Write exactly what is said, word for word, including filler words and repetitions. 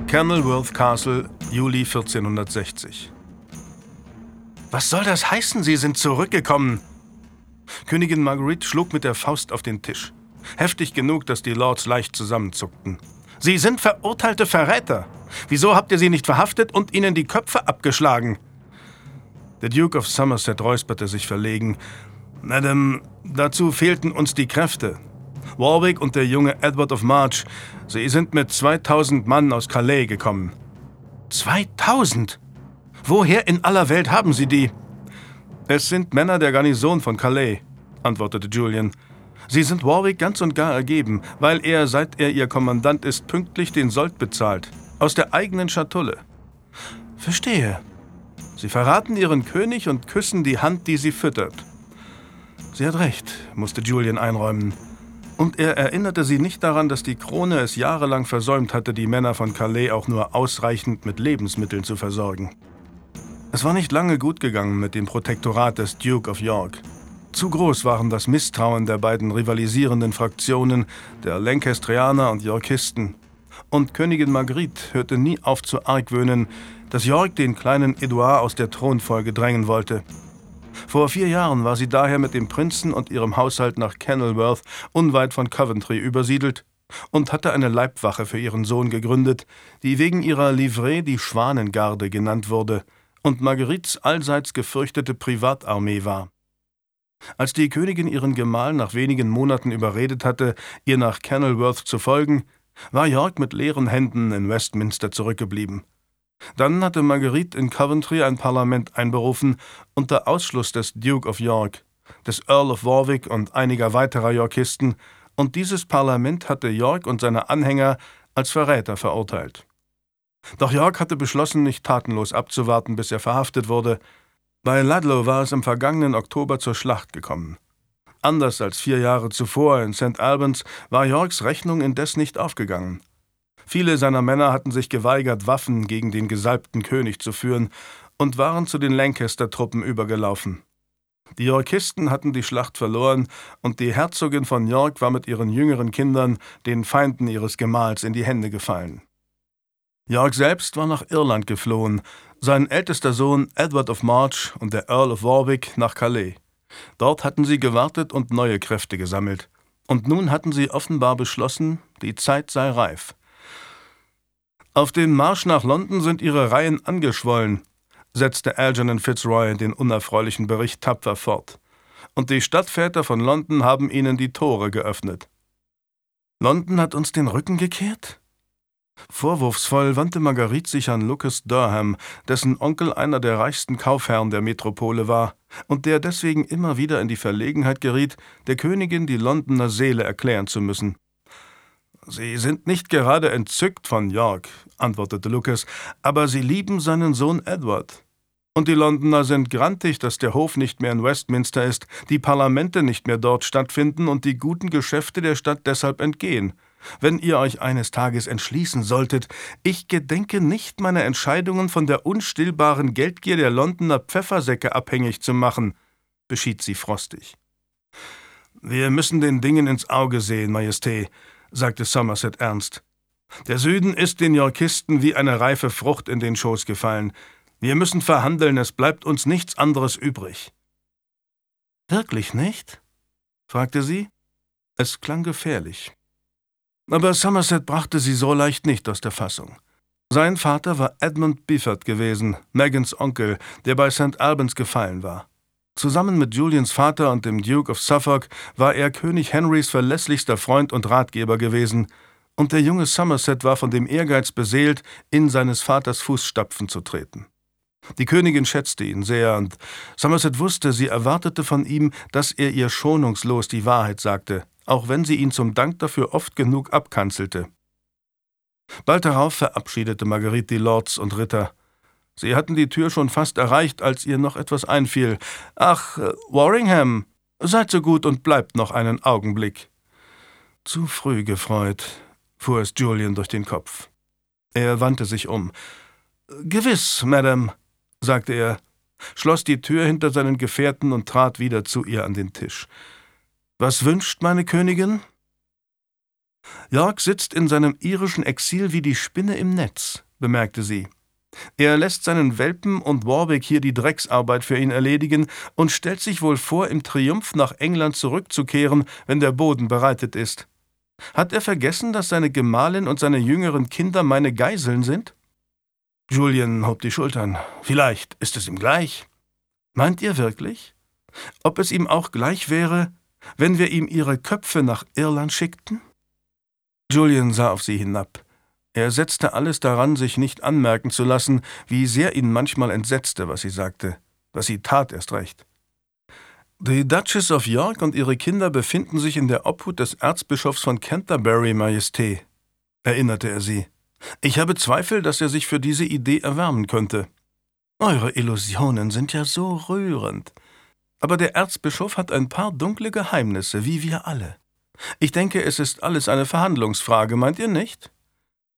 Kenilworth Castle, Juli vierzehnhundertsechzig. »Was soll das heißen, Sie sind zurückgekommen?« Königin Marguerite schlug mit der Faust auf den Tisch. Heftig genug, dass die Lords leicht zusammenzuckten. »Sie sind verurteilte Verräter! Wieso habt ihr sie nicht verhaftet und ihnen die Köpfe abgeschlagen?« Der Duke of Somerset räusperte sich verlegen. »Madame, dazu fehlten uns die Kräfte. Warwick und der junge Edward of March, sie sind mit zweitausend Mann aus Calais gekommen.« »Zweitausend? Woher in aller Welt haben Sie die?« »Es sind Männer der Garnison von Calais«, antwortete Julian. »Sie sind Warwick ganz und gar ergeben, weil er, seit er ihr Kommandant ist, pünktlich den Sold bezahlt. Aus der eigenen Schatulle.« »Verstehe. Sie verraten Ihren König und küssen die Hand, die sie füttert.« »Sie hat recht«, musste Julian einräumen. Und er erinnerte sie nicht daran, dass die Krone es jahrelang versäumt hatte, die Männer von Calais auch nur ausreichend mit Lebensmitteln zu versorgen. Es war nicht lange gut gegangen mit dem Protektorat des Duke of York. Zu groß waren das Misstrauen der beiden rivalisierenden Fraktionen, der Lancastrianer und Yorkisten. Und Königin Marguerite hörte nie auf zu argwöhnen, dass York den kleinen Edouard aus der Thronfolge drängen wollte. Vor vier Jahren war sie daher mit dem Prinzen und ihrem Haushalt nach Kenilworth, unweit von Coventry, übersiedelt und hatte eine Leibwache für ihren Sohn gegründet, die wegen ihrer Livree die Schwanengarde genannt wurde und Marguerites allseits gefürchtete Privatarmee war. Als die Königin ihren Gemahl nach wenigen Monaten überredet hatte, ihr nach Kenilworth zu folgen, war York mit leeren Händen in Westminster zurückgeblieben. Dann hatte Marguerite in Coventry ein Parlament einberufen, unter Ausschluss des Duke of York, des Earl of Warwick und einiger weiterer Yorkisten, und dieses Parlament hatte York und seine Anhänger als Verräter verurteilt. Doch York hatte beschlossen, nicht tatenlos abzuwarten, bis er verhaftet wurde. Bei Ludlow war es im vergangenen Oktober zur Schlacht gekommen. Anders als vier Jahre zuvor in Saint Albans war Yorks Rechnung indes nicht aufgegangen. Viele seiner Männer hatten sich geweigert, Waffen gegen den gesalbten König zu führen und waren zu den Lancaster-Truppen übergelaufen. Die Yorkisten hatten die Schlacht verloren und die Herzogin von York war mit ihren jüngeren Kindern den Feinden ihres Gemahls in die Hände gefallen. York selbst war nach Irland geflohen, sein ältester Sohn Edward of March und der Earl of Warwick nach Calais. Dort hatten sie gewartet und neue Kräfte gesammelt. Und nun hatten sie offenbar beschlossen, die Zeit sei reif. »Auf den Marsch nach London sind ihre Reihen angeschwollen«, setzte Algernon Fitzroy den unerfreulichen Bericht tapfer fort. »Und die Stadtväter von London haben ihnen die Tore geöffnet.« »London hat uns den Rücken gekehrt?« Vorwurfsvoll wandte Marguerite sich an Lucas Durham, dessen Onkel einer der reichsten Kaufherren der Metropole war und der deswegen immer wieder in die Verlegenheit geriet, der Königin die Londoner Seele erklären zu müssen. »Sie sind nicht gerade entzückt von York«, antwortete Lucas, »aber sie lieben seinen Sohn Edward. Und die Londoner sind grantig, dass der Hof nicht mehr in Westminster ist, die Parlamente nicht mehr dort stattfinden und die guten Geschäfte der Stadt deshalb entgehen. Wenn ihr euch eines Tages entschließen solltet, ich gedenke nicht, meine Entscheidungen von der unstillbaren Geldgier der Londoner Pfeffersäcke abhängig zu machen«, beschied sie frostig. »Wir müssen den Dingen ins Auge sehen, Majestät«, sagte Somerset ernst. »Der Süden ist den Yorkisten wie eine reife Frucht in den Schoß gefallen. Wir müssen verhandeln, es bleibt uns nichts anderes übrig.« »Wirklich nicht?« fragte sie. Es klang gefährlich. Aber Somerset brachte sie so leicht nicht aus der Fassung. Sein Vater war Edmund Beaufort gewesen, Megans Onkel, der bei Saint Albans gefallen war. Zusammen mit Julians Vater und dem Duke of Suffolk war er König Henrys verlässlichster Freund und Ratgeber gewesen, und der junge Somerset war von dem Ehrgeiz beseelt, in seines Vaters Fußstapfen zu treten. Die Königin schätzte ihn sehr, und Somerset wusste, sie erwartete von ihm, dass er ihr schonungslos die Wahrheit sagte, auch wenn sie ihn zum Dank dafür oft genug abkanzelte. Bald darauf verabschiedete Marguerite die Lords und Ritter. Sie hatten die Tür schon fast erreicht, als ihr noch etwas einfiel. »Ach, Warringham, seid so gut und bleibt noch einen Augenblick.« »Zu früh gefreut«, fuhr es Julian durch den Kopf. Er wandte sich um. »Gewiss, Madame«, sagte er, schloss die Tür hinter seinen Gefährten und trat wieder zu ihr an den Tisch. »Was wünscht meine Königin?« York sitzt in seinem irischen Exil wie die Spinne im Netz, bemerkte sie. Er lässt seinen Welpen und Warwick hier die Drecksarbeit für ihn erledigen und stellt sich wohl vor, im Triumph nach England zurückzukehren, wenn der Boden bereitet ist. Hat er vergessen, dass seine Gemahlin und seine jüngeren Kinder meine Geiseln sind? Julian hob die Schultern. Vielleicht ist es ihm gleich. Meint ihr wirklich? Ob es ihm auch gleich wäre, wenn wir ihm ihre Köpfe nach Irland schickten? Julian sah auf sie hinab. Er setzte alles daran, sich nicht anmerken zu lassen, wie sehr ihn manchmal entsetzte, was sie sagte, was sie tat erst recht. Die Duchess of York und ihre Kinder befinden sich in der Obhut des Erzbischofs von Canterbury, Majestät, erinnerte er sie. Ich habe Zweifel, dass er sich für diese Idee erwärmen könnte. Eure Illusionen sind ja so rührend. Aber der Erzbischof hat ein paar dunkle Geheimnisse, wie wir alle. Ich denke, es ist alles eine Verhandlungsfrage, meint ihr nicht?